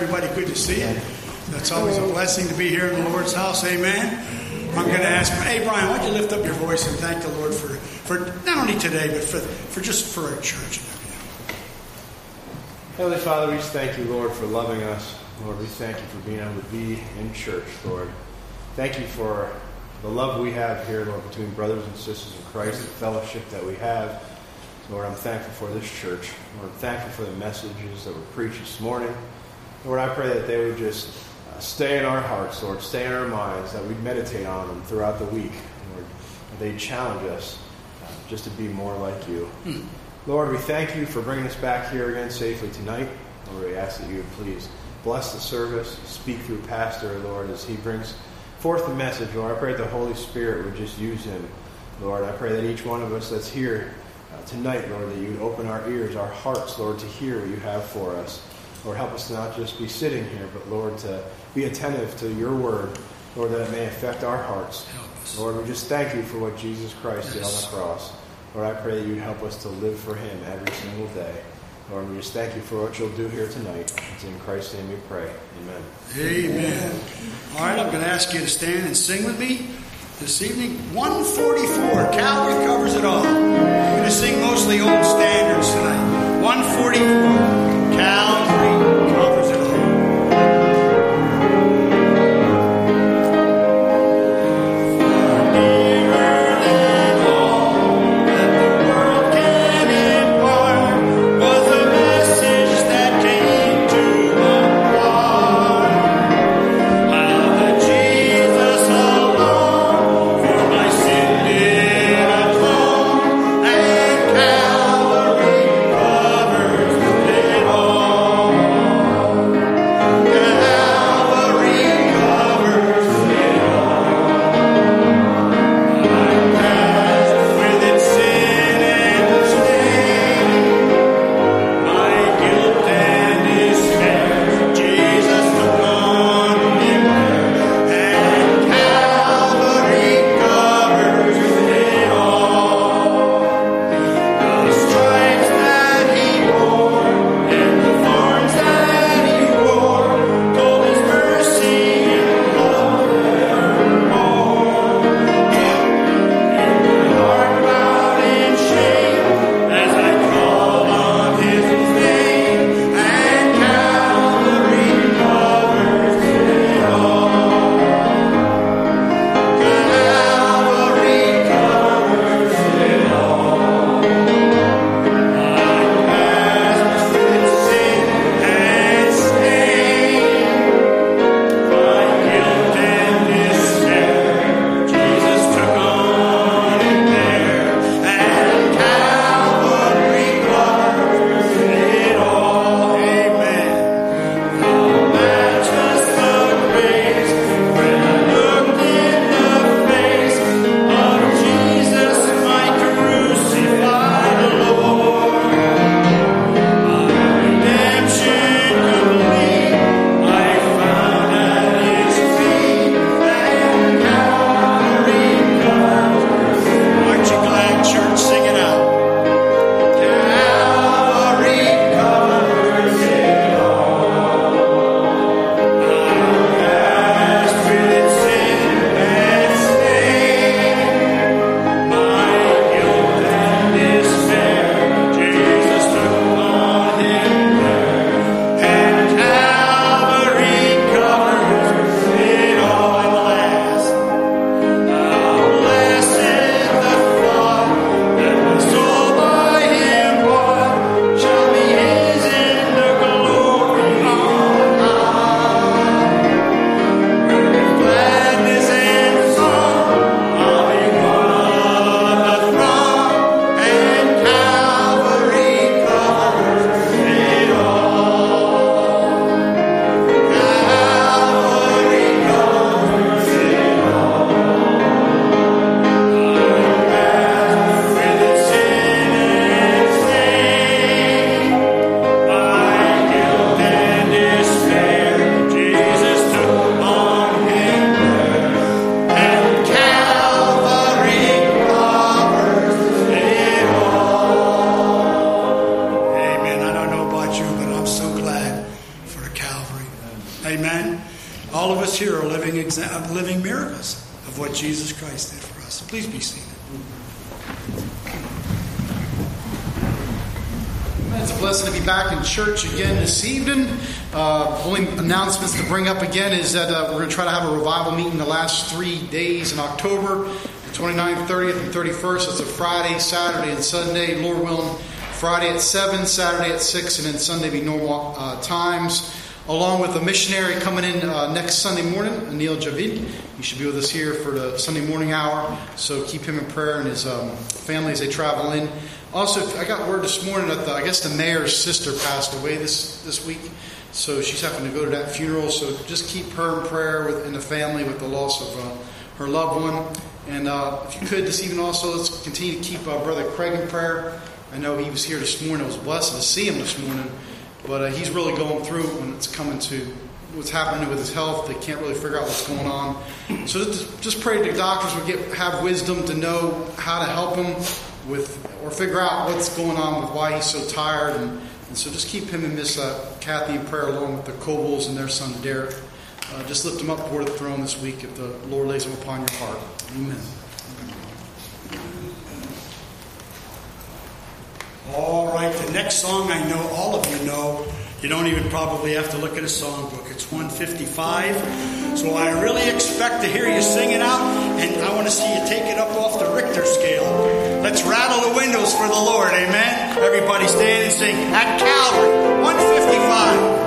Everybody, good to see you. It's always a blessing to be here in the Lord's house. Amen. I'm going to ask, hey, Brian, why don't you lift up your voice and thank the Lord for not only today, but for our church. Heavenly Father, we just thank you, Lord, for loving us. Lord, we thank you for being able to be in church, Lord. Thank you for the love we have here, Lord, between brothers and sisters in Christ, the fellowship that we have. Lord, I'm thankful for this church. Lord, I'm thankful for the messages that were preached this morning. Lord, I pray that they would just stay in our hearts, Lord, stay in our minds, that we'd meditate on them throughout the week. Lord, that they'd challenge us just to be more like you. Lord, we thank you for bringing us back here again safely tonight. Lord, we ask that you would please bless the service, speak through Pastor, Lord, as he brings forth the message. Lord, I pray that the Holy Spirit would just use him. Lord, I pray that each one of us that's here tonight, Lord, that you would open our ears, our hearts, Lord, to hear what you have for us. Lord, help us to not just be sitting here, but, Lord, to be attentive to your word, Lord, that it may affect our hearts. Lord, we just thank you for what Jesus Christ did on the cross. Lord, I pray that you'd help us to live for him every single day. Lord, we just thank you for what you'll do here tonight. It's in Christ's name we pray. Amen. Amen. All right, I'm going to ask you to stand and sing with me this evening. 144, Calvary Covers It All. I'm going to sing mostly old standards tonight. 144, Calvary Covers It All. Calvary covers it all. Amen. All of us here are living miracles of what Jesus Christ did for us. Please be seated. It's a blessing to be back in church again this evening. Only announcements to bring up again is that we're going to try to have a revival meeting the last 3 days in October, the 29th, 30th, and 31st. It's a Friday, Saturday, and Sunday. Lord willing, Friday at 7, Saturday at 6, and then Sunday be normal times. Along with a missionary coming in next Sunday morning, Anil Javid. He should be with us here for the Sunday morning hour. So keep him in prayer and his family as they travel in. Also, I got word this morning that I guess the mayor's sister passed away this week. So she's having to go to that funeral. So just keep her in prayer in the family with the loss of her loved one. And if you could this evening also, let's continue to keep Brother Craig in prayer. I know he was here this morning. I was blessed to see him this morning. But he's really going through when it's coming to what's happening with his health. They can't really figure out what's going on. So just pray the doctors would have wisdom to know how to help him or figure out what's going on with why he's so tired. And so just keep him and Miss Kathy in prayer along with the Cobles and their son Derek. Just lift him up before the throne this week if the Lord lays him upon your heart. Amen. All right, the next song I know all of you know. You don't even probably have to look at a songbook. It's 155. So I really expect to hear you sing it out, and I want to see you take it up off the Richter scale. Let's rattle the windows for the Lord, amen? Everybody stand and sing at Calvary, 155.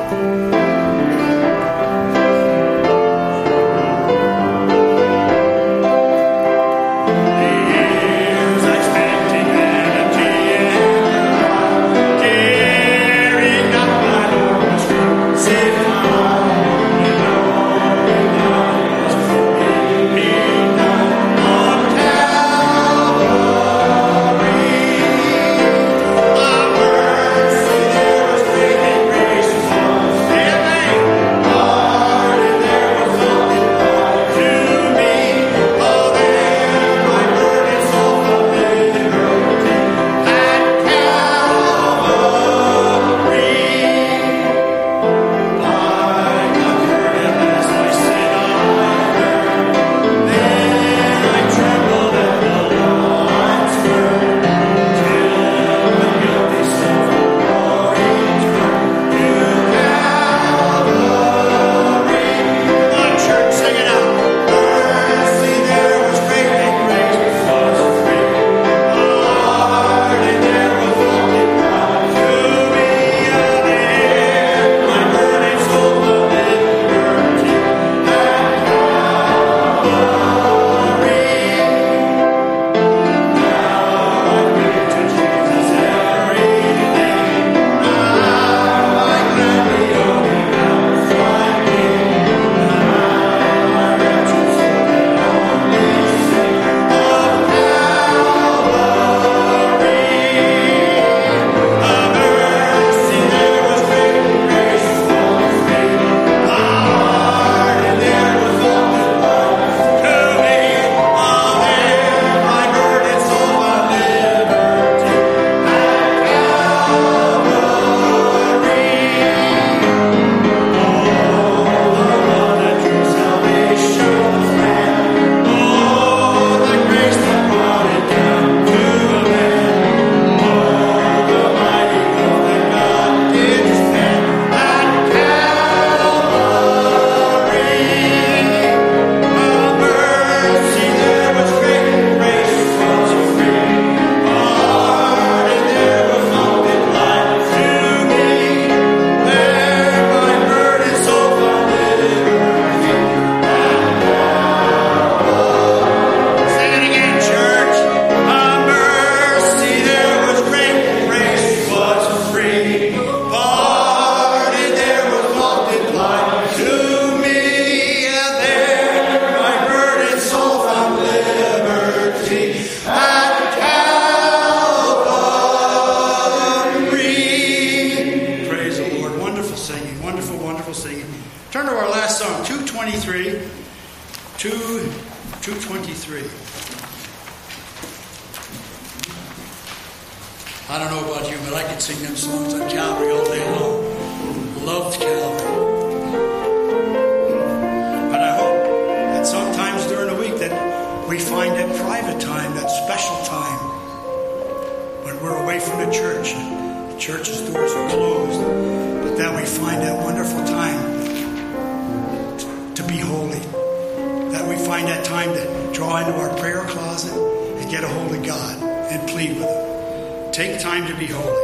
Turn to our last song, 223. 223. I don't know about you, but I could sing them songs on Calvary all day long. Loved Calvary. from the church. The church's doors are closed. But that we find that wonderful time to be holy. That we find that time to draw into our prayer closet and get a hold of God and plead with Him. Take time to be holy.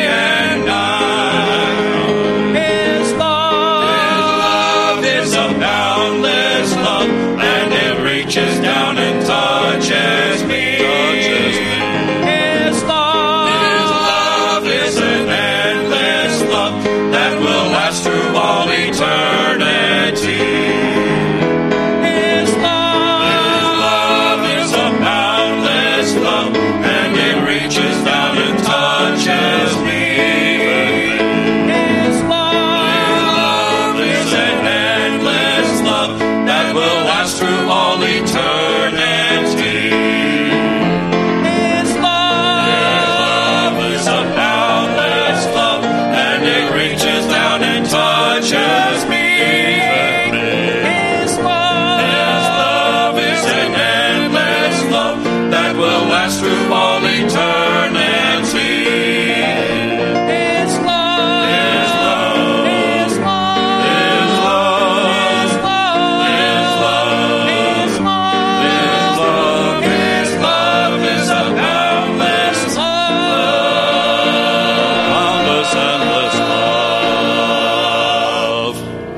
So now last through all eternity. His love, His love, His love, His love, His love, His love, His love, His love is a boundless love, boundless, endless love.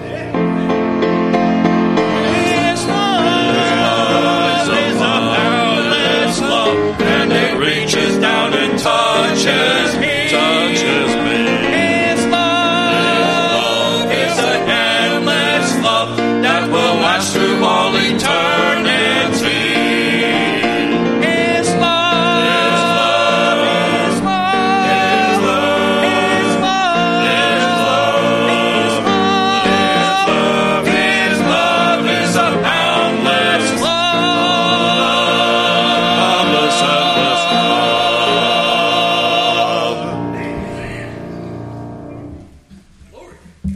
His love is a boundless love, and it reaches down and touches me. His love is an endless love that will last through all eternity. His love, His love, His love, His love, His love, His love, His love is a boundless love, boundless, endless love.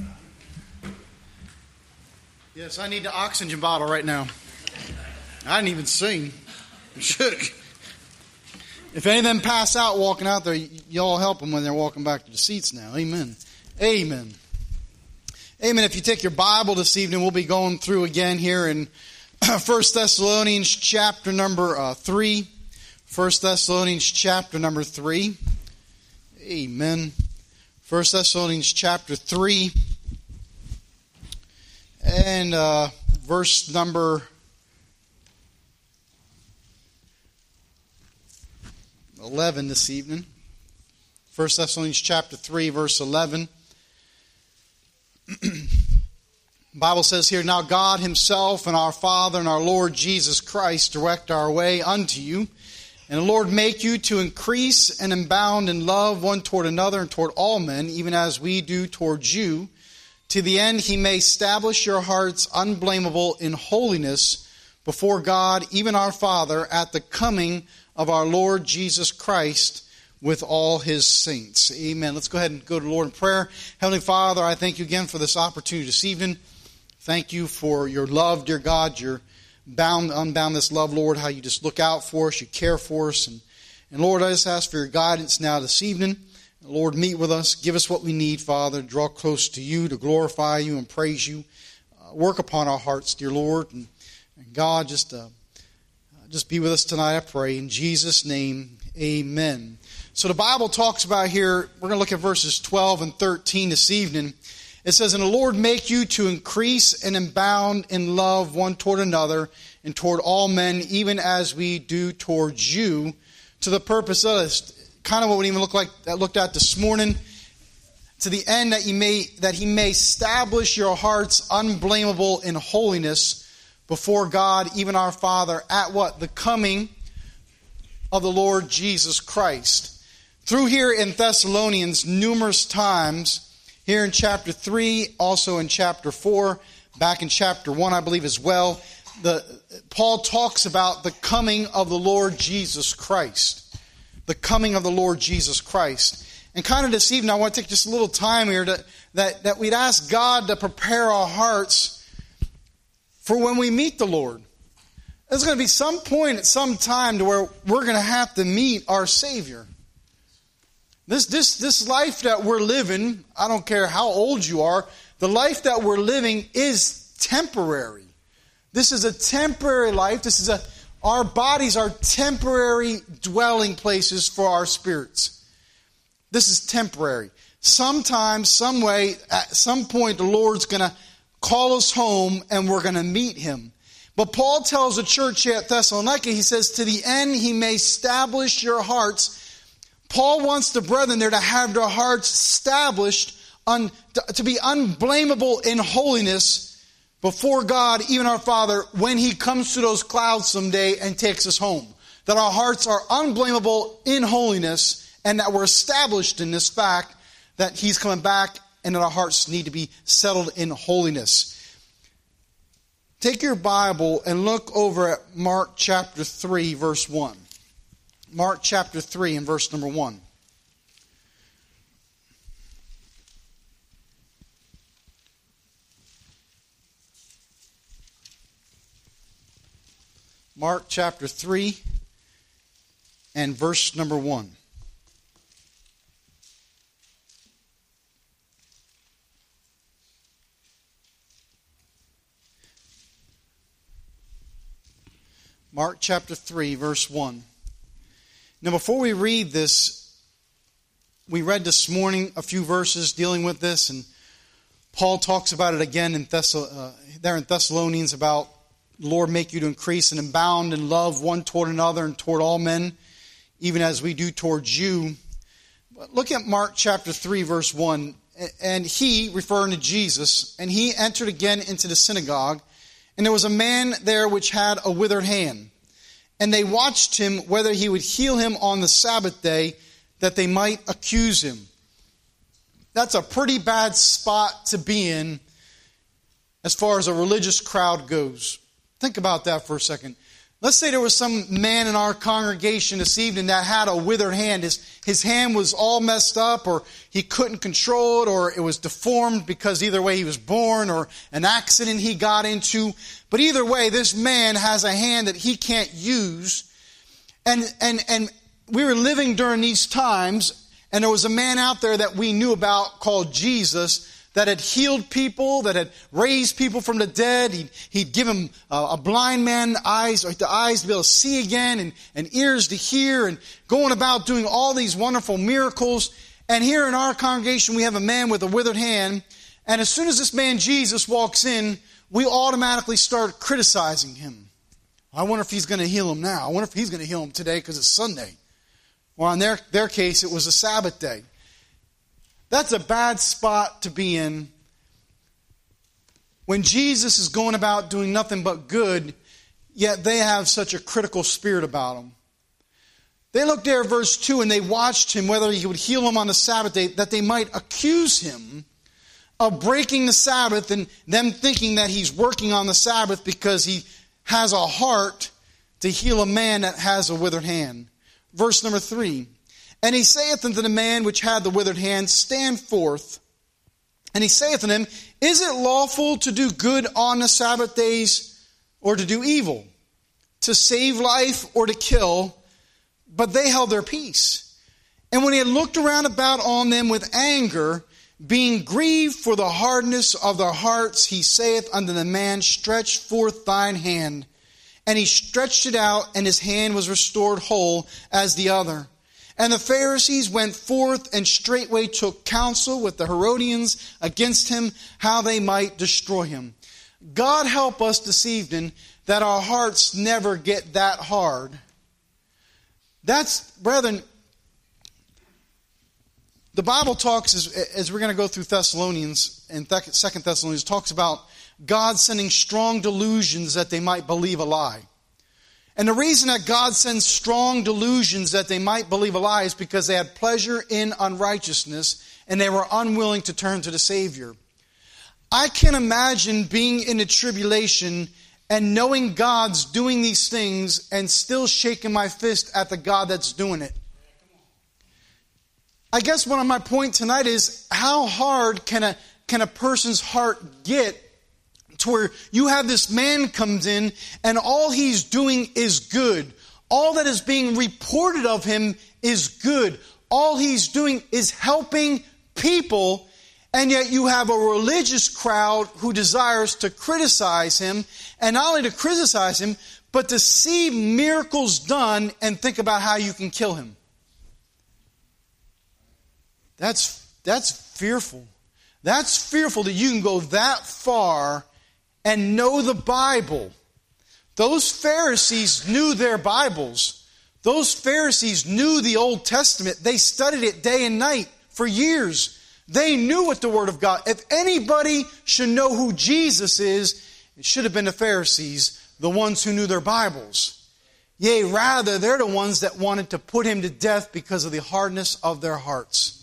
Yes, I need the oxygen bottle right now. I didn't even sing. I should. If any of them pass out walking out there, y'all help them when they're walking back to the seats now. Amen. Amen. Amen. If you take your Bible this evening, we'll be going through again here in 1 Thessalonians chapter number 3. 1 Thessalonians chapter number 3. Amen. 1 Thessalonians chapter 3. And verse number 11 this evening. 1 Thessalonians chapter 3, verse 11. The Bible says here, "Now God himself and our Father and our Lord Jesus Christ direct our way unto you. And the Lord make you to increase and abound in love one toward another and toward all men, even as we do towards you, to the end he may establish your hearts unblameable in holiness before God, even our Father, at the coming of our Lord Jesus Christ with all his saints." Amen. Let's go ahead and go to the Lord in prayer. Heavenly Father, I thank you again for this opportunity this evening. Thank you for your love, dear God, your unboundless love, Lord, how you just look out for us, you care for us. And Lord, I just ask for your guidance now this evening. Lord, meet with us. Give us what we need, Father, to draw close to you, to glorify you and praise you. Work upon our hearts, dear Lord. And God, just be with us tonight, I pray. In Jesus' name, amen. So the Bible talks about here, we're going to look at verses 12 and 13 this evening. It says, "And the Lord make you to increase and abound in love one toward another and toward all men, even as we do towards you, to the purpose of this." Kind of what we even looked at this morning. To the end that he may establish your hearts unblameable in holiness before God, even our Father, at what? The coming of the Lord Jesus Christ. Through here in Thessalonians, numerous times, here in chapter 3, also in chapter 4, back in chapter 1, I believe as well, Paul talks about the coming of the Lord Jesus Christ. The coming of the Lord Jesus Christ. And kind of this evening, I want to take just a little time here that we'd ask God to prepare our hearts for when we meet the Lord. There's going to be some point at some time to where we're going to have to meet our Savior. This life that we're living, I don't care how old you are, the life that we're living is temporary. This is a temporary life. Our bodies are temporary dwelling places for our spirits. This is temporary. Sometime, some way, at some point, the Lord's going to call us home and we're going to meet him. But Paul tells the church here at Thessalonica, he says, to the end he may establish your hearts. Paul wants the brethren there to have their hearts established, to be unblameable in holiness before God, even our Father, when he comes to those clouds someday and takes us home. That our hearts are unblameable in holiness and that we're established in this fact that he's coming back and that our hearts need to be settled in holiness. Take your Bible and look over at Mark chapter 3, verse 1. Mark chapter 3 and verse number 1. Mark chapter 3 and verse number 1. Mark chapter 3, verse 1. Now, before we read this, we read this morning a few verses dealing with this, and Paul talks about it again in there in Thessalonians about the Lord make you to increase and abound in love one toward another and toward all men, even as we do towards you. But look at Mark chapter 3, verse 1. And he, referring to Jesus, and he entered again into the synagogue, and there was a man there which had a withered hand. And they watched him whether he would heal him on the Sabbath day, that they might accuse him. That's a pretty bad spot to be in as far as a religious crowd goes. Think about that for a second. Let's say there was some man in our congregation this evening that had a withered hand. His hand was all messed up, or he couldn't control it, or it was deformed because either way he was born or an accident he got into. But either way, this man has a hand that he can't use. And we were living during these times, and there was a man out there that we knew about called Jesus that had healed people, that had raised people from the dead. He'd given a blind man the eyes to be able to see again, and ears to hear, and going about doing all these wonderful miracles. And here in our congregation, we have a man with a withered hand. And as soon as this man Jesus walks in, we automatically start criticizing him. I wonder if he's going to heal him now. I wonder if he's going to heal him today because it's Sunday. Well, in their case, it was a Sabbath day. That's a bad spot to be in when Jesus is going about doing nothing but good, yet they have such a critical spirit about him. They looked there at verse 2, and they watched him whether he would heal him on the Sabbath day, that they might accuse him of breaking the Sabbath, and them thinking that he's working on the Sabbath because he has a heart to heal a man that has a withered hand. Verse number 3. And he saith unto the man which had the withered hand, Stand forth. And he saith unto him, Is it lawful to do good on the Sabbath days, or to do evil? To save life, or to kill? But they held their peace. And when he had looked around about on them with anger, being grieved for the hardness of their hearts, he saith unto the man, Stretch forth thine hand. And he stretched it out, and his hand was restored whole as the other. And the Pharisees went forth and straightway took counsel with the Herodians against him, how they might destroy him. God help us this evening that our hearts never get that hard. That's, brethren, the Bible talks, as we're going to go through Thessalonians, and 2 Thessalonians, talks about God sending strong delusions that they might believe a lie. And the reason that God sends strong delusions that they might believe a lie is because they had pleasure in unrighteousness and they were unwilling to turn to the Savior. I can imagine being in a tribulation and knowing God's doing these things and still shaking my fist at the God that's doing it. I guess one of my point tonight is, how hard can a person's heart get to where you have this man comes in and all he's doing is good. All that is being reported of him is good. All he's doing is helping people, and yet you have a religious crowd who desires to criticize him, and not only to criticize him, but to see miracles done and think about how you can kill him. That's fearful. That's fearful that you can go that far and know the Bible. Those Pharisees knew their Bibles. Those Pharisees knew the Old Testament. They studied it day and night for years. They knew what the Word of God. If anybody should know who Jesus is, it should have been the Pharisees, the ones who knew their Bibles. Yea, rather, they're the ones that wanted to put him to death because of the hardness of their hearts.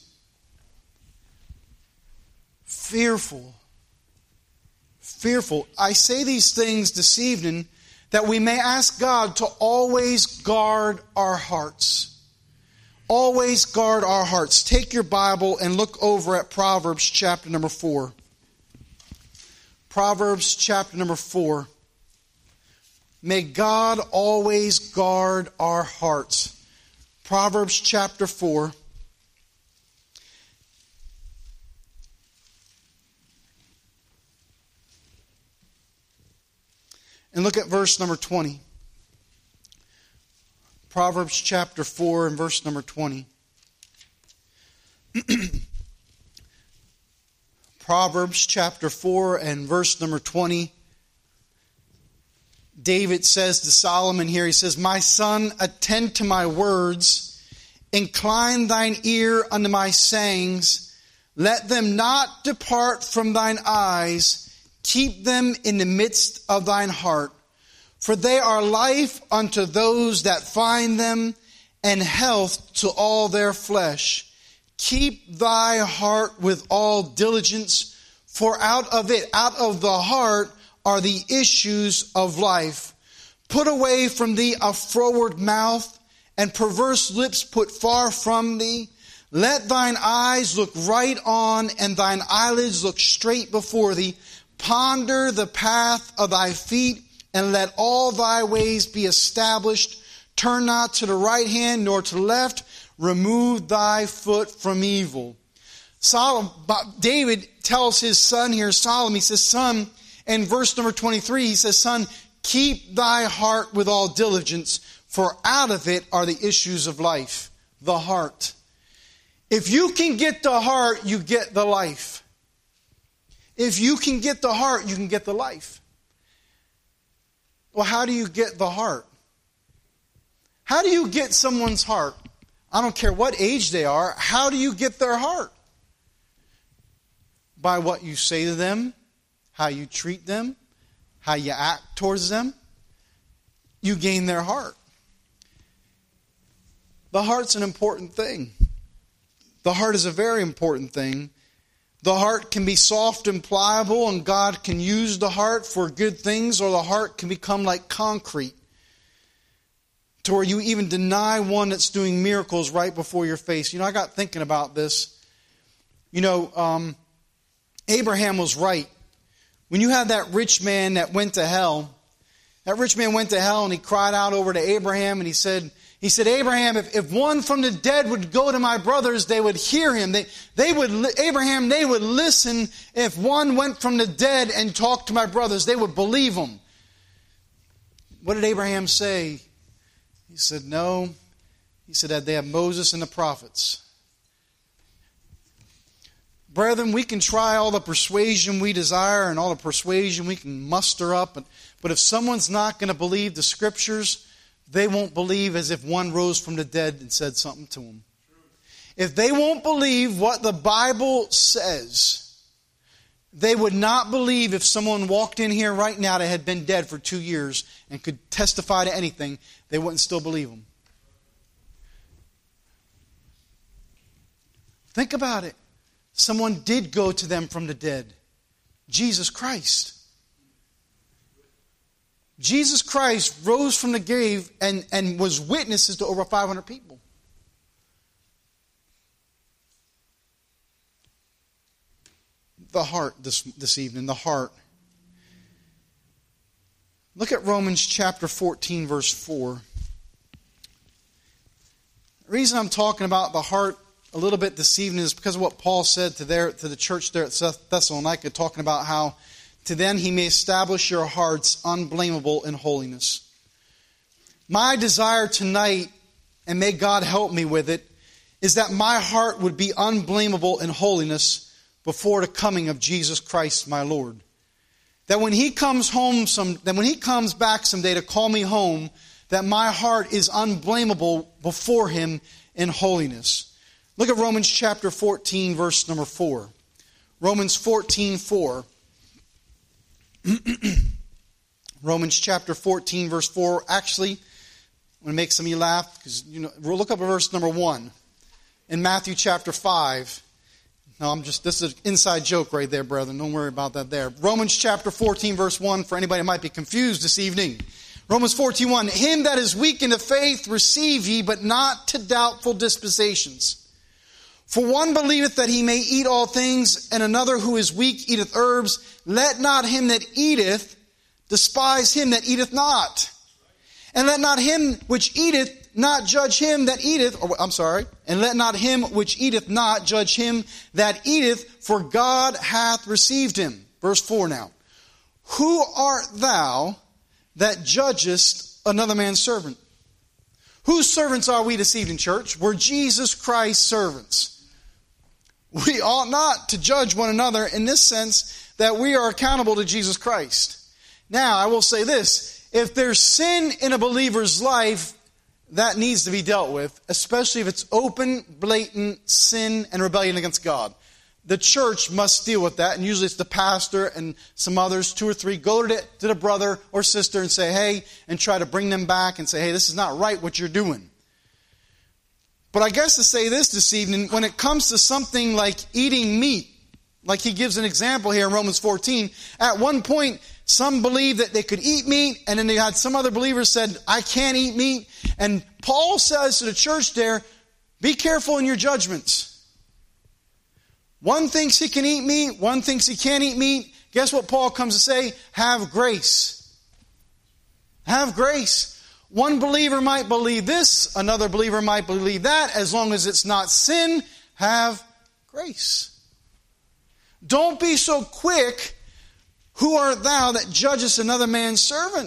Fearful. Fearful. I say these things this evening that we may ask God to always guard our hearts. Always guard our hearts. Take your Bible and look over at Proverbs chapter number 4. Proverbs chapter number 4. May God always guard our hearts. Proverbs chapter 4. And look at verse number 20. Proverbs chapter 4 and verse number 20. Proverbs chapter 4 and verse number 20. David says to Solomon here, he says, "My son, attend to my words, incline thine ear unto my sayings, let them not depart from thine eyes, keep them in the midst of thine heart. For they are life unto those that find them, and health to all their flesh. Keep thy heart with all diligence, for out of it, out of the heart, are the issues of life. Put away from thee a froward mouth, and perverse lips put far from thee. Let thine eyes look right on, and thine eyelids look straight before thee. Ponder the path of thy feet, and let all thy ways be established. Turn not to the right hand, nor to the left. Remove thy foot from evil." David tells his son here, Solomon, he says, son, in verse number 23, he says, "Son, keep thy heart with all diligence, for out of it are the issues of life." The heart. If you can get the heart, you get the life. If you can get the heart, you can get the life. Well, how do you get the heart? How do you get someone's heart? I don't care what age they are. How do you get their heart? By what you say to them, how you treat them, how you act towards them. You gain their heart. The heart's an important thing. The heart is a very important thing. The heart can be soft and pliable, and God can use the heart for good things, or the heart can become like concrete, to where you even deny one that's doing miracles right before your face. You know, I got thinking about this. You know, Abraham was right. When you have that rich man that went to hell, that rich man went to hell and he cried out over to Abraham and he said, "Abraham, if one from the dead would go to my brothers, they would hear him. They would listen if one went from the dead and talked to my brothers. They would believe him." What did Abraham say? He said, "No." He said that they have Moses and the prophets. Brethren, we can try all the persuasion we desire and all the persuasion we can muster up, but if someone's not going to believe the Scriptures, they won't believe as if one rose from the dead and said something to them. If they won't believe what the Bible says, they would not believe if someone walked in here right now that had been dead for 2 years and could testify to anything, they wouldn't still believe them. Think about it. Someone did go to them from the dead. Jesus Christ. Jesus Christ rose from the grave and was witnesses to over 500 people. The heart this evening, the heart. Look at Romans chapter 14, verse 4. The reason I'm talking about the heart a little bit this evening is because of what Paul said to the church there at Thessalonica, talking about how to then he may establish your hearts unblameable in holiness. My desire tonight, and may God help me with it, is that my heart would be unblameable in holiness before the coming of Jesus Christ, my Lord. That when he comes back someday to call me home, that my heart is unblameable before him in holiness. Look at Romans chapter 14, verse number 4. Romans 14, 4. Romans chapter 14, verse 4. Actually, I'm going to make some of you laugh, because we'll look up at verse number 1. In Matthew chapter 5. No, this is an inside joke right there, brethren. Don't worry about that there. Romans chapter 14, verse 1, for anybody who might be confused this evening. Romans 14:1. Him that is weak in the faith receive ye, but not to doubtful dispensations. For one believeth that he may eat all things, and another who is weak eateth herbs. Let not him that eateth despise him that eateth not. And let not him which eateth not judge him that eateth, and let not him which eateth not judge him that eateth, for God hath received him. Verse 4 now. Who art thou that judgest another man's servant? Whose servants are we this evening, church? We're Jesus Christ's servants. We ought not to judge one another in this sense that we are accountable to Jesus Christ. Now, I will say this. If there's sin in a believer's life, that needs to be dealt with, especially if it's open, blatant sin and rebellion against God. The church must deal with that, and usually it's the pastor and some others, 2 or 3, go to the brother or sister and say, hey, and try to bring them back and say, hey, this is not right what you're doing. But I guess to say this evening, when it comes to something like eating meat, like he gives an example here in Romans 14, at one point, some believed that they could eat meat, and then they had some other believers said, I can't eat meat. And Paul says to the church there, be careful in your judgments. One thinks he can eat meat, one thinks he can't eat meat. Guess what Paul comes to say? Have grace. Have grace. One believer might believe this, another believer might believe that. As long as it's not sin, have grace. Don't be so quick. Who art thou that judgest another man's servant?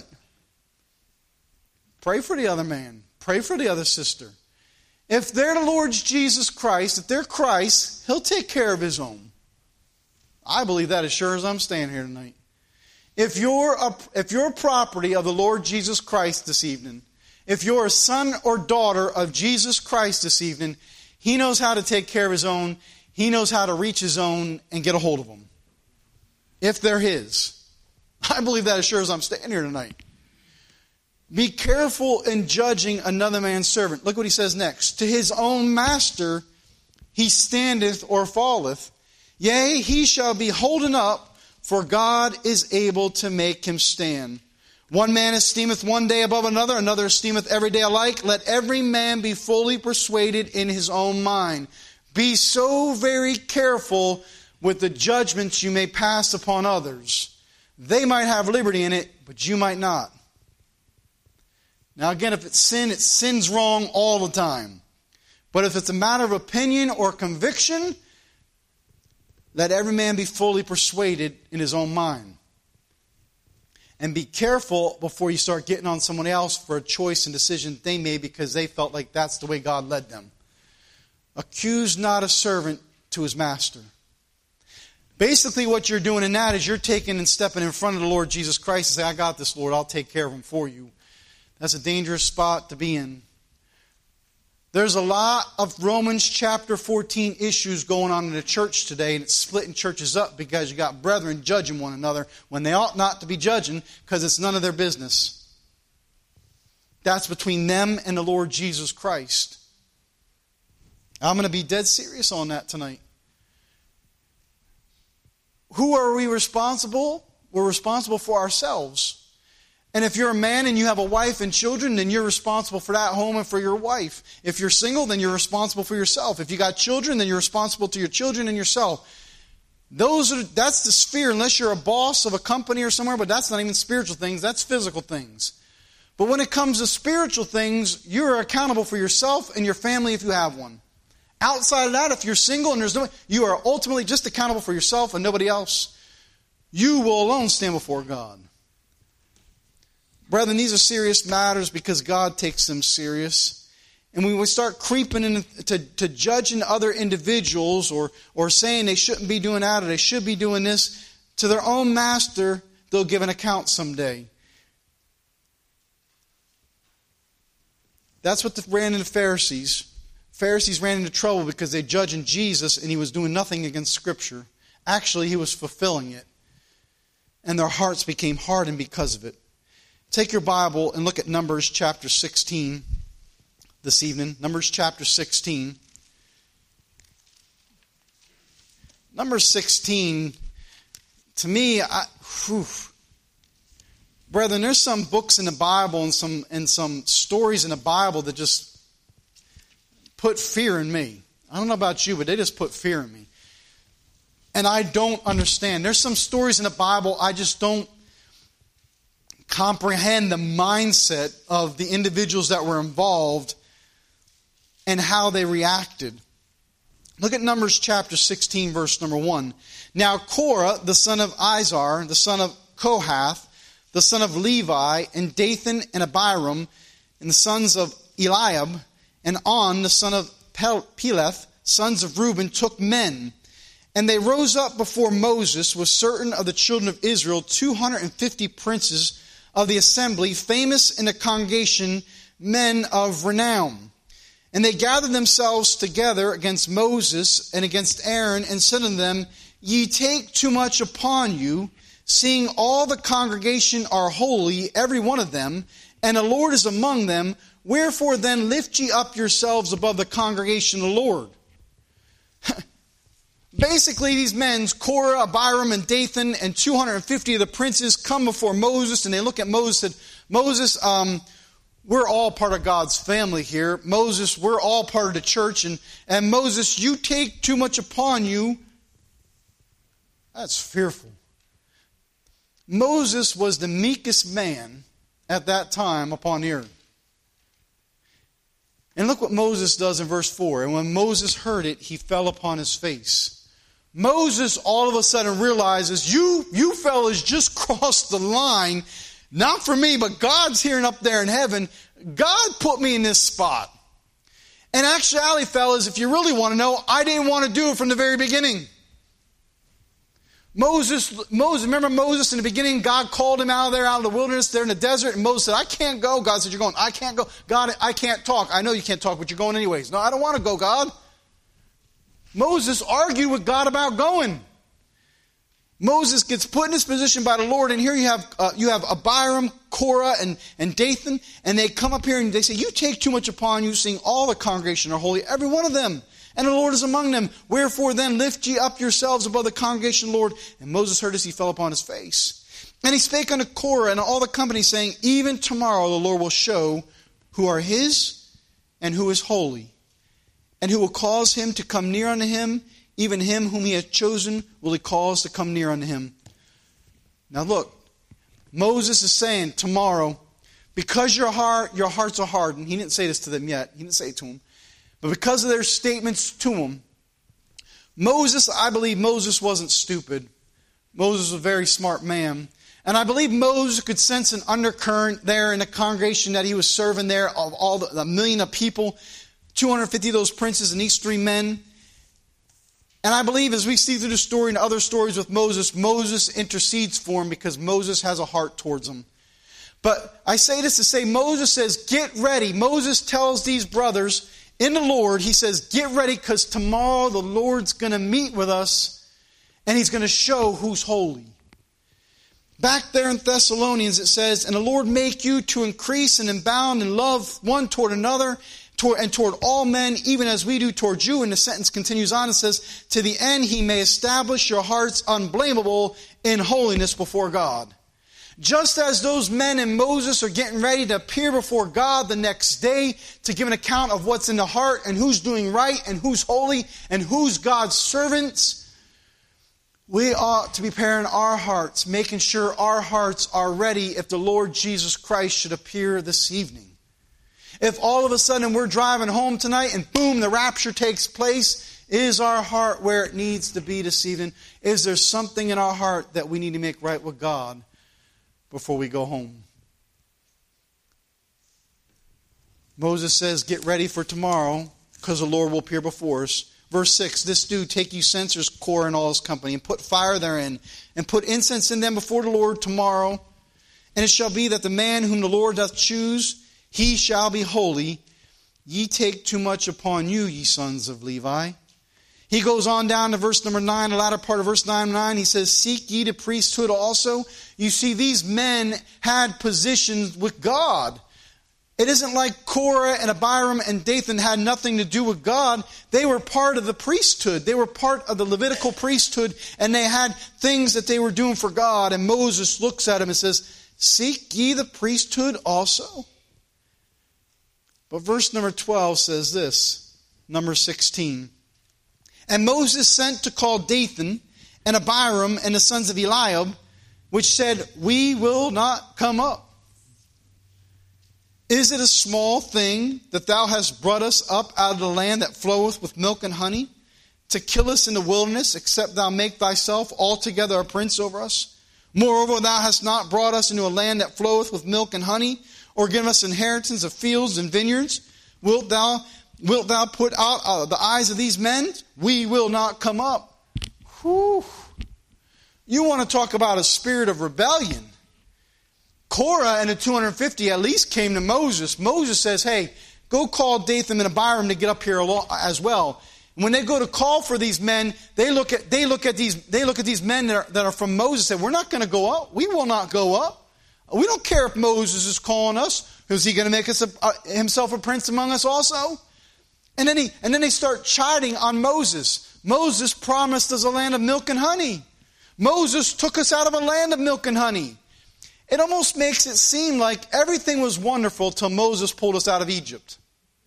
Pray for the other man. Pray for the other sister. If they're the Lord Jesus Christ, if they're Christ, He'll take care of His own. I believe that as sure as I'm standing here tonight. If you're property of the Lord Jesus Christ this evening, if you're a son or daughter of Jesus Christ this evening, He knows how to take care of His own. He knows how to reach His own and get a hold of them. If they're His. I believe that as sure as I'm standing here tonight. Be careful in judging another man's servant. Look what he says next. To his own master he standeth or falleth. Yea, he shall be holden up, for God is able to make him stand. One man esteemeth one day above another, another esteemeth every day alike. Let every man be fully persuaded in his own mind. Be so very careful with the judgments you may pass upon others. They might have liberty in it, but you might not. Now again, if it's sin's wrong all the time. But if it's a matter of opinion or conviction, let every man be fully persuaded in his own mind. And be careful before you start getting on someone else for a choice and decision they made because they felt like that's the way God led them. Accuse not a servant to his master. Basically what you're doing in that is you're taking and stepping in front of the Lord Jesus Christ and say, I got this, Lord, I'll take care of him for you. That's a dangerous spot to be in. There's a lot of Romans chapter 14 issues going on in the church today, and it's splitting churches up because you got brethren judging one another when they ought not to be judging because it's none of their business. That's between them and the Lord Jesus Christ. I'm going to be dead serious on that tonight. Who are we responsible? We're responsible for ourselves. And if you're a man and you have a wife and children, then you're responsible for that home and for your wife. If you're single, then you're responsible for yourself. If you got children, then you're responsible to your children and yourself. That's the sphere, unless you're a boss of a company or somewhere, but that's not even spiritual things, that's physical things. But when it comes to spiritual things, you're accountable for yourself and your family if you have one. Outside of that, if you're single and you are ultimately just accountable for yourself and nobody else. You will alone stand before God. Brethren, these are serious matters because God takes them serious. And when we start creeping into judging other individuals or saying they shouldn't be doing that or they should be doing this, to their own master, they'll give an account someday. That's what ran into the Pharisees. Pharisees ran into trouble because they judged Jesus and he was doing nothing against Scripture. Actually, he was fulfilling it. And their hearts became hardened because of it. Take your Bible and look at Numbers chapter 16 this evening. Numbers chapter 16. Numbers 16, to me, brethren, there's some books in the Bible and some stories in the Bible that just put fear in me. I don't know about you, but they just put fear in me. And I don't understand. There's some stories in the Bible I just don't comprehend the mindset of the individuals that were involved and how they reacted. Look at Numbers chapter 16, verse number 1. Now Korah, the son of Izhar, the son of Kohath, the son of Levi, and Dathan and Abiram, and the sons of Eliab, and On, the son of Peleth, sons of Reuben, took men. And they rose up before Moses with certain of the children of Israel, 250 princes of the assembly, famous in the congregation, men of renown. And they gathered themselves together against Moses and against Aaron, and said unto them, Ye take too much upon you, seeing all the congregation are holy, every one of them, and the Lord is among them. Wherefore then lift ye up yourselves above the congregation of the Lord. Basically, these men, Korah, Abiram, and Dathan, and 250 of the princes come before Moses, and they look at Moses and said, Moses, we're all part of God's family here. Moses, we're all part of the church. And Moses, you take too much upon you. That's fearful. Moses was the meekest man at that time upon the earth. And look what Moses does in verse 4. And when Moses heard it, he fell upon his face. Moses all of a sudden realizes, you fellas just crossed the line. Not for me, but God's here and up there in heaven. God put me in this spot. And actually, fellas, if you really want to know, I didn't want to do it from the very beginning. Moses, remember Moses in the beginning? God called him out of the wilderness, there in the desert, and Moses said, I can't go. God said, you're going. I can't go. God, I can't talk. I know you can't talk, but you're going anyways. No, I don't want to go, God. Moses argued with God about going. Moses gets put in this position by the Lord, and here you have Abiram, Korah, and Dathan, and they come up here and they say, you take too much upon you, seeing all the congregation are holy, every one of them. And the Lord is among them. Wherefore then lift ye up yourselves above the congregation, Lord. And Moses heard this, he fell upon his face. And he spake unto Korah and all the company, saying, even tomorrow the Lord will show who are his and who is holy, and who will cause him to come near unto him, even him whom he hath chosen will he cause to come near unto him. Now look, Moses is saying tomorrow, because your hearts are hardened. He didn't say this to them yet. He didn't say it to them. But because of their statements to him, I believe Moses wasn't stupid. Moses was a very smart man. And I believe Moses could sense an undercurrent there in the congregation that he was serving there of all the million of people, 250 of those princes and these three men. And I believe as we see through the story and other stories with Moses intercedes for him because Moses has a heart towards him. But I say this to say, Moses says, get ready. Moses tells these brothers in the Lord, he says, get ready because tomorrow the Lord's going to meet with us and he's going to show who's holy. Back there in Thessalonians it says, and the Lord make you to increase and abound in love one toward another and toward all men, even as we do toward you. And the sentence continues on and says, to the end he may establish your hearts unblameable in holiness before God. Just as those men and Moses are getting ready to appear before God the next day to give an account of what's in the heart and who's doing right and who's holy and who's God's servants, we ought to be preparing our hearts, making sure our hearts are ready if the Lord Jesus Christ should appear this evening. If all of a sudden we're driving home tonight and boom, the rapture takes place, is our heart where it needs to be this evening? Is there something in our heart that we need to make right with God before we go home? Moses says, get ready for tomorrow because the Lord will appear before us. Verse 6, this do, take you censers, Korah and all his company, and put fire therein, and put incense in them before the Lord tomorrow. And it shall be that the man whom the Lord doth choose, he shall be holy. Ye take too much upon you, ye sons of Levi. He goes on down to verse number 9, the latter part of verse 9. He says, seek ye the priesthood also. You see, these men had positions with God. It isn't like Korah and Abiram and Dathan had nothing to do with God. They were part of the priesthood. They were part of the Levitical priesthood, and they had things that they were doing for God. And Moses looks at him and says, seek ye the priesthood also. But verse number 12 says this, number 16. And Moses sent to call Dathan and Abiram and the sons of Eliab, which said, we will not come up. Is it a small thing that thou hast brought us up out of the land that floweth with milk and honey, to kill us in the wilderness, except thou make thyself altogether a prince over us? Moreover, thou hast not brought us into a land that floweth with milk and honey, or given us inheritance of fields and vineyards. Wilt thou put out the eyes of these men? We will not come up. Whew. You want to talk about a spirit of rebellion. Korah and the 250 at least came to Moses. Moses says, hey, go call Dathan and Abiram to get up here as well. And when they go to call for these men, they look at these men that are from Moses and say, we're not going to go up. We will not go up. We don't care if Moses is calling us. Is he going to make us himself a prince among us also? And then they start chiding on Moses. Moses promised us a land of milk and honey. Moses took us out of a land of milk and honey. It almost makes it seem like everything was wonderful till Moses pulled us out of Egypt.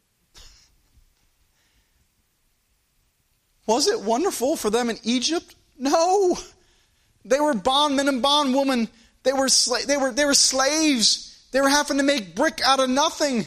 Was it wonderful for them in Egypt? No. They were bondmen and bondwomen. They were slaves. They were having to make brick out of nothing.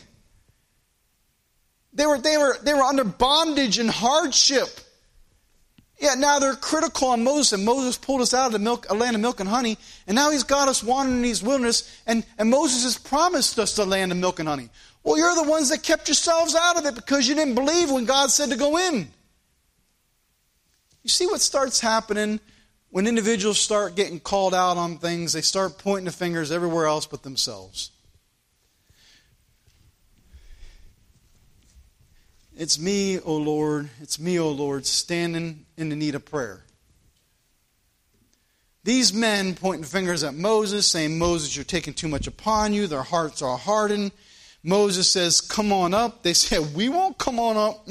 They were under bondage and hardship. Yeah, now they're critical on Moses, and Moses pulled us out of a land of milk and honey, and now he's got us wandering in these wilderness, and Moses has promised us the land of milk and honey. Well, you're the ones that kept yourselves out of it because you didn't believe when God said to go in. You see what starts happening when individuals start getting called out on things? They start pointing the fingers everywhere else but themselves. It's me, O Lord, standing in the need of prayer. These men pointing fingers at Moses, saying, Moses, you're taking too much upon you. Their hearts are hardened. Moses says, come on up. They said, we won't come on up.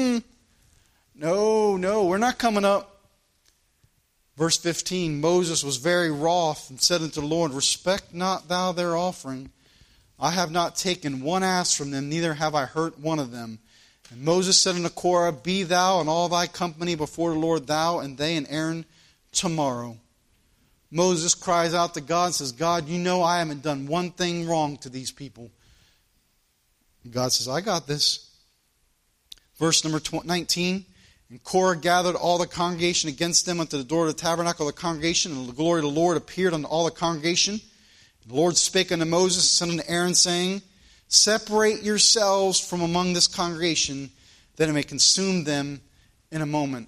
No, we're not coming up. Verse 15, Moses was very wroth and said unto the Lord, respect not thou their offering. I have not taken one ass from them, neither have I hurt one of them. And Moses said unto Korah, be thou and all thy company before the Lord, thou and they and Aaron, tomorrow. Moses cries out to God and says, God, you know I haven't done one thing wrong to these people. And God says, I got this. Verse number 19, and Korah gathered all the congregation against them unto the door of the tabernacle of the congregation, and the glory of the Lord appeared unto all the congregation. And the Lord spake unto Moses, and unto Aaron, saying, separate yourselves from among this congregation, that it may consume them in a moment.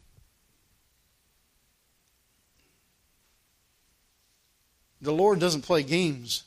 The Lord doesn't play games.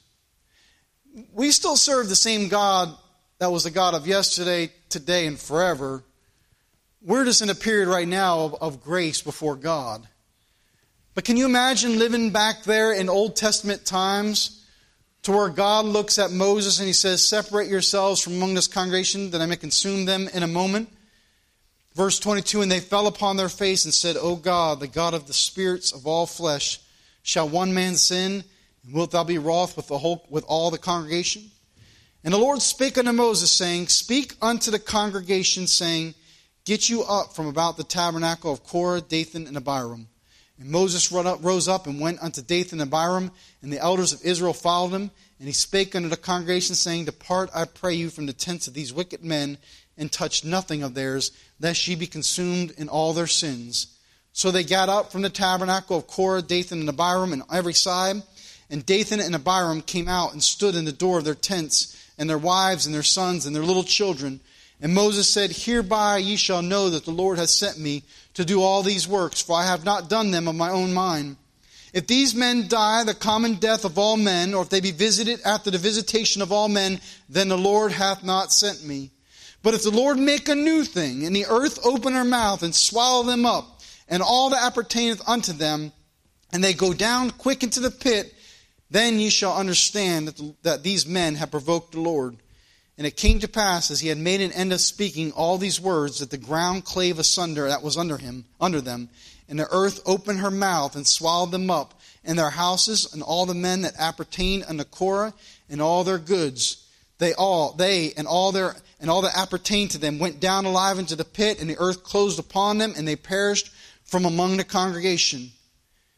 We still serve the same God that was the God of yesterday, today, and forever. We're just in a period right now of grace before God. But can you imagine living back there in Old Testament times, to where God looks at Moses and he says, separate yourselves from among this congregation, that I may consume them in a moment. Verse 22, and they fell upon their face and said, O God, the God of the spirits of all flesh, shall one man sin, and wilt thou be wroth with all the congregation? And the Lord spake unto Moses, saying, speak unto the congregation, saying, get you up from about the tabernacle of Korah, Dathan, and Abiram. And Moses rose up and went unto Dathan and Abiram, and the elders of Israel followed him. And he spake unto the congregation, saying, depart, I pray you, from the tents of these wicked men, and touch nothing of theirs, lest ye be consumed in all their sins. So they got up from the tabernacle of Korah, Dathan, and Abiram on every side. And Dathan and Abiram came out and stood in the door of their tents, and their wives and their sons and their little children. And Moses said, hereby ye shall know that the Lord has sent me to do all these works, for I have not done them of my own mind. If these men die the common death of all men, or if they be visited after the visitation of all men, then the Lord hath not sent me. But if the Lord make a new thing, and the earth open her mouth and swallow them up, and all that appertaineth unto them, and they go down quick into the pit, then ye shall understand that these men have provoked the Lord. And it came to pass, as he had made an end of speaking all these words, that the ground clave asunder that was under them, and the earth opened her mouth and swallowed them up, and their houses, and all the men that appertained unto Korah, and all their goods. They and all that appertained to them went down alive into the pit, and the earth closed upon them, and they perished from among the congregation.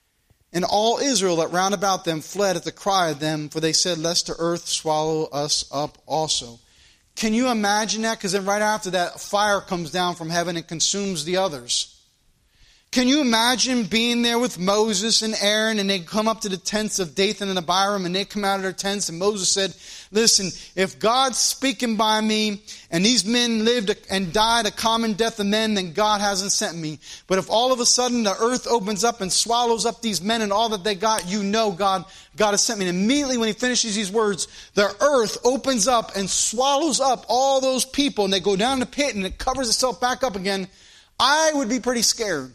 And all Israel that round about them fled at the cry of them, for they said, lest the earth swallow us up also. Can you imagine that? Because then right after that, fire comes down from heaven and consumes the others. Can you imagine being there with Moses and Aaron, and they come up to the tents of Dathan and Abiram, and they come out of their tents, and Moses said, listen, if God's speaking by me, and these men lived and died a common death of men, then God hasn't sent me. But if all of a sudden the earth opens up and swallows up these men and all that they got, you know God has sent me. And immediately when he finishes these words, the earth opens up and swallows up all those people, and they go down the pit, and it covers itself back up again. I would be pretty scared.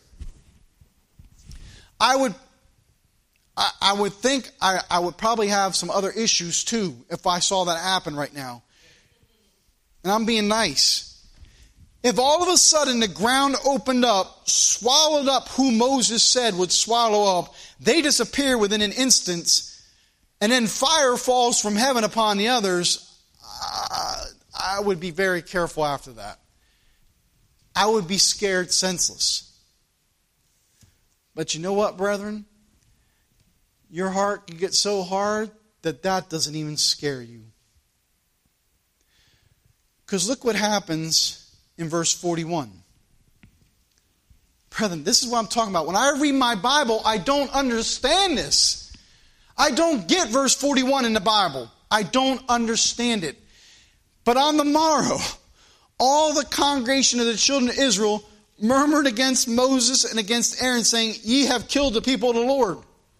I would think I would probably have some other issues too if I saw that happen right now. And I'm being nice. If all of a sudden the ground opened up, swallowed up who Moses said would swallow up, they disappear within an instant, and then fire falls from heaven upon the others, I would be very careful after that. I would be scared senseless. But you know what, brethren? Your heart can get so hard that doesn't even scare you. Because look what happens in verse 41. Brethren, this is what I'm talking about. When I read my Bible, I don't understand this. I don't get verse 41 in the Bible. I don't understand it. But on the morrow, all the congregation of the children of Israel murmured against Moses and against Aaron, saying, ye have killed the people of the Lord.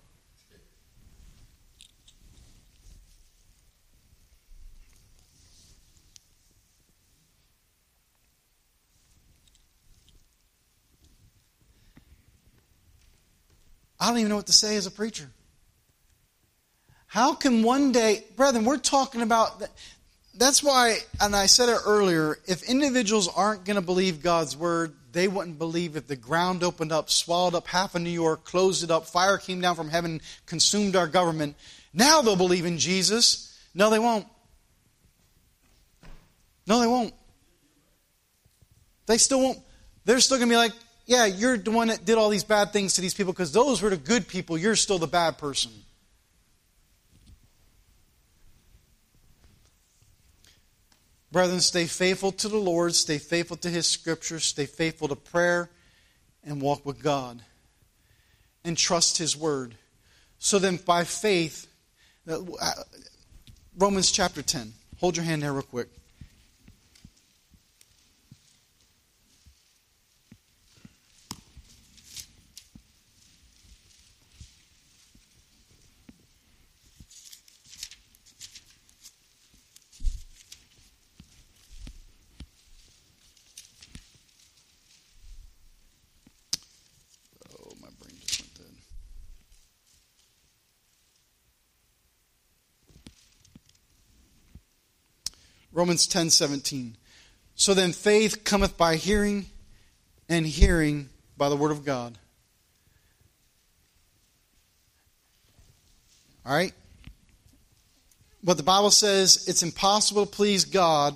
I don't even know what to say as a preacher. How can one day, brethren, we're talking about, that's why, and I said it earlier, if individuals aren't going to believe God's word, they wouldn't believe if the ground opened up, swallowed up half of New York, closed it up, fire came down from heaven, consumed our government. Now they'll believe in Jesus. No, they won't. No, they won't. They still won't. They're still going to be like, yeah, you're the one that did all these bad things to these people because those were the good people. You're still the bad person. Brethren, stay faithful to the Lord, stay faithful to His Scriptures, stay faithful to prayer, and walk with God. And trust His Word. So then by faith, Romans chapter 10. Hold your hand there real quick. Romans 10:17. So then faith cometh by hearing, and hearing by the word of God. All right? But the Bible says it's impossible to please God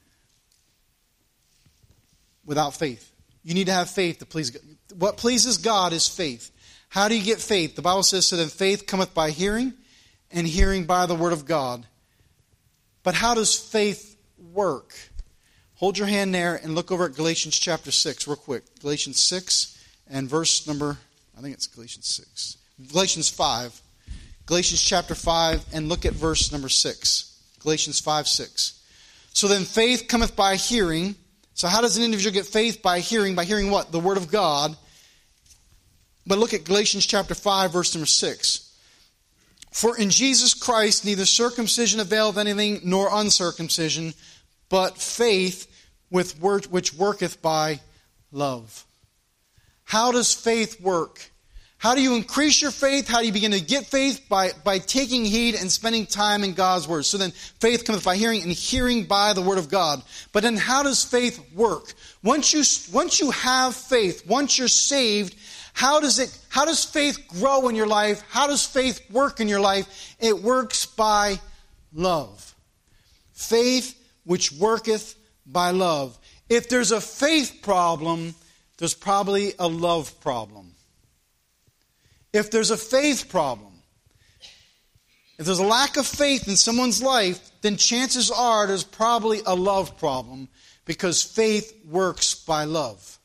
without faith. You need to have faith to please God. What pleases God is faith. How do you get faith? The Bible says, so then faith cometh by hearing, and hearing by the word of God. But how does faith work? Hold your hand there and look over at Galatians chapter 6 real quick. Galatians 6 and verse number, I think it's Galatians 6. Galatians 5. Galatians chapter 5 and look at verse number 6. Galatians 5:6. So then faith cometh by hearing. So how does an individual get faith? By hearing. By hearing what? The word of God. But look at Galatians chapter 5 verse number 6. For in Jesus Christ neither circumcision availeth anything nor uncircumcision, but faith which worketh by love. How does faith work? How do you increase your faith? How do you begin to get faith? By taking heed and spending time in God's word. So then faith cometh by hearing, and hearing by the word of God. But then how does faith work? Once you have faith, once you're saved, how does faith grow in your life? How does faith work in your life? It works by love. Faith which worketh by love. If there's a faith problem, there's probably a love problem. If there's a faith problem, if there's a lack of faith in someone's life, then chances are there's probably a love problem, because faith works by love.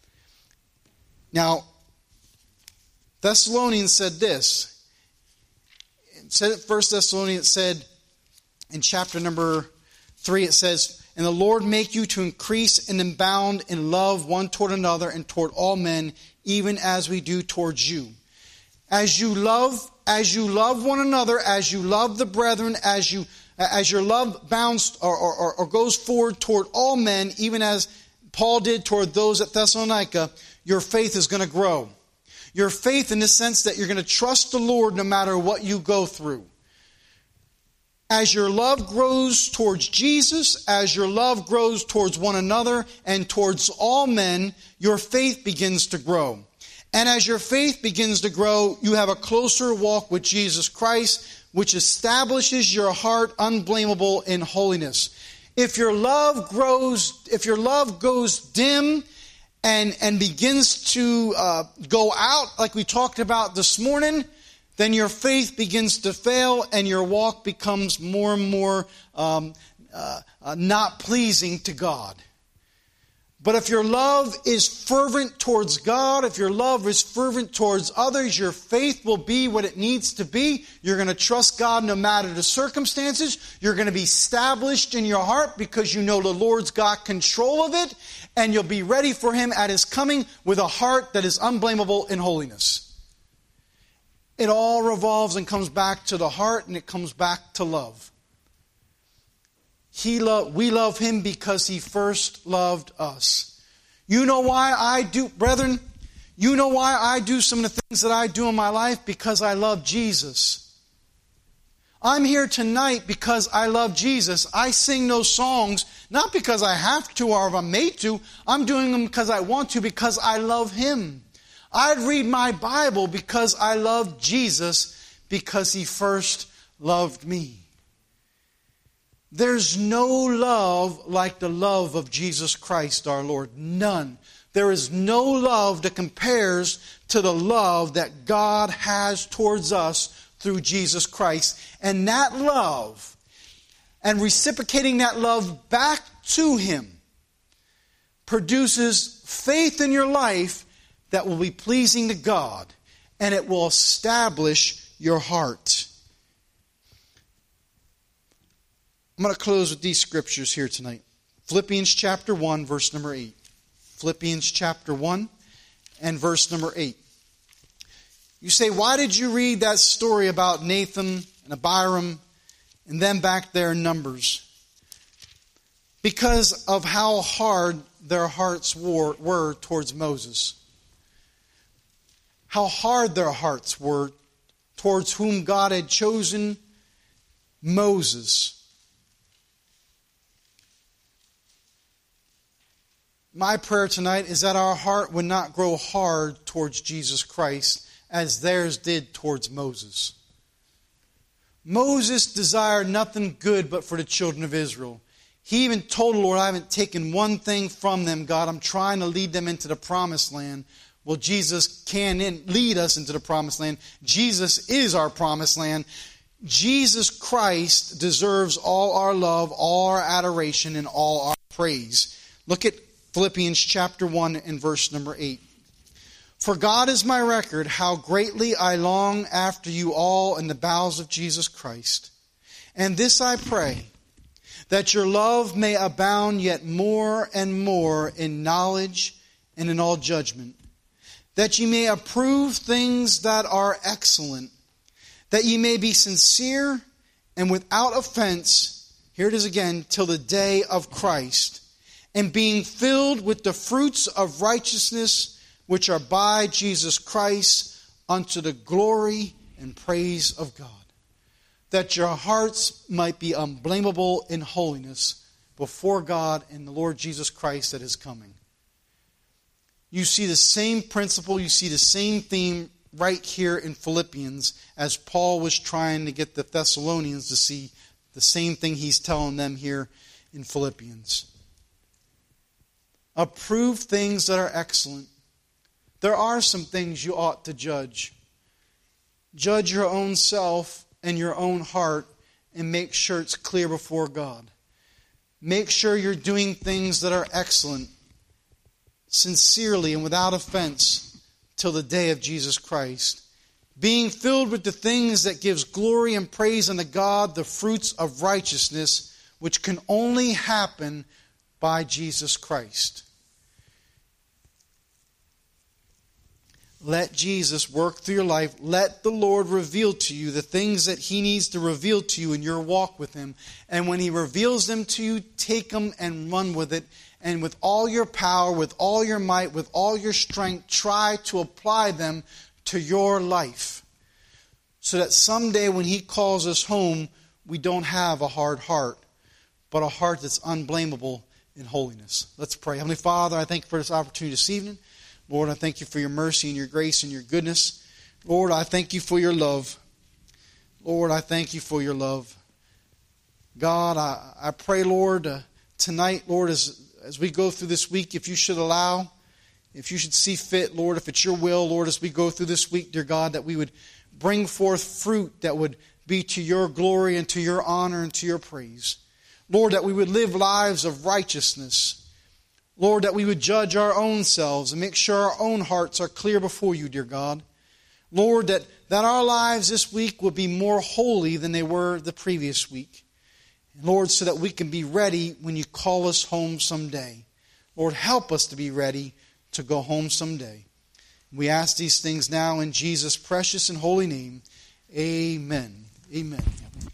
Now, Thessalonians said this. It said at 1 Thessalonians, it said in chapter number 3, it says, "And the Lord make you to increase and abound in love one toward another and toward all men, even as we do towards you." As you love one another, as you love the brethren, as your love bounds or goes forward toward all men, even as Paul did toward those at Thessalonica, your faith is going to grow. Your faith in the sense that you're going to trust the Lord no matter what you go through. As your love grows towards Jesus, as your love grows towards one another and towards all men, your faith begins to grow. And as your faith begins to grow, you have a closer walk with Jesus Christ, which establishes your heart unblameable in holiness. If your love goes dim and begins to go out, like we talked about this morning, then your faith begins to fail and your walk becomes more and more not pleasing to God. But if your love is fervent towards God, if your love is fervent towards others, your faith will be what it needs to be. You're going to trust God no matter the circumstances. You're going to be established in your heart because you know the Lord's got control of it. And you'll be ready for Him at His coming with a heart that is unblameable in holiness. It all revolves and comes back to the heart, and it comes back to love. We love Him because He first loved us. You know why I do, brethren? You know why I do some of the things that I do in my life? Because I love Jesus. I'm here tonight because I love Jesus. I sing those songs not because I have to or I'm made to. I'm doing them because I want to, because I love Him. I'd read my Bible because I love Jesus, because He first loved me. There's no love like the love of Jesus Christ our Lord. None. There is no love that compares to the love that God has towards us through Jesus Christ. And that love, and reciprocating that love back to Him, produces faith in your life that will be pleasing to God, and it will establish your heart. I'm going to close with these scriptures here tonight. Philippians chapter 1, verse number 8. Philippians chapter 1 and verse number 8. You say, why did you read that story about Nathan and Abiram and them back there in Numbers? Because of how hard their hearts were towards Moses. How hard their hearts were towards whom God had chosen, Moses. My prayer tonight is that our heart would not grow hard towards Jesus Christ as theirs did towards Moses. Moses desired nothing good but for the children of Israel. He even told the Lord, I haven't taken one thing from them, God. I'm trying to lead them into the promised land. Well, Jesus can lead us into the promised land. Jesus is our promised land. Jesus Christ deserves all our love, all our adoration, and all our praise. Look at Philippians chapter 1 and verse number 8. For God is my record, how greatly I long after you all in the bowels of Jesus Christ. And this I pray, that your love may abound yet more and more in knowledge and in all judgment, that ye may approve things that are excellent, that ye may be sincere and without offense, here it is again, till the day of Christ, and being filled with the fruits of righteousness which are by Jesus Christ unto the glory and praise of God. That your hearts might be unblameable in holiness before God and the Lord Jesus Christ that is coming. You see the same principle, you see the same theme right here in Philippians as Paul was trying to get the Thessalonians to see the same thing he's telling them here in Philippians. Approve things that are excellent. There are some things you ought to judge. Judge your own self and your own heart and make sure it's clear before God. Make sure you're doing things that are excellent, sincerely and without offense, till the day of Jesus Christ. Being filled with the things that gives glory and praise unto God, the fruits of righteousness, which can only happen by Jesus Christ. Let Jesus work through your life. Let the Lord reveal to you the things that He needs to reveal to you in your walk with Him. And when He reveals them to you, take them and run with it. And with all your power, with all your might, with all your strength, try to apply them to your life. So that someday when He calls us home, we don't have a hard heart, but a heart that's unblameable in holiness. Let's pray. Heavenly Father, I thank you for this opportunity this evening. Lord, I thank you for your mercy and your grace and your goodness. Lord, I thank you for your love. Lord, I thank you for your love. God, I pray, Lord, tonight, Lord, as we go through this week, if you should allow, if you should see fit, Lord, if it's your will, Lord, as we go through this week, dear God, that we would bring forth fruit that would be to your glory and to your honor and to your praise. Lord, that we would live lives of righteousness. Lord, that we would judge our own selves and make sure our own hearts are clear before you, dear God. Lord, that our lives this week will be more holy than they were the previous week. And Lord, so that we can be ready when you call us home someday. Lord, help us to be ready to go home someday. We ask these things now in Jesus' precious and holy name. Amen. Amen.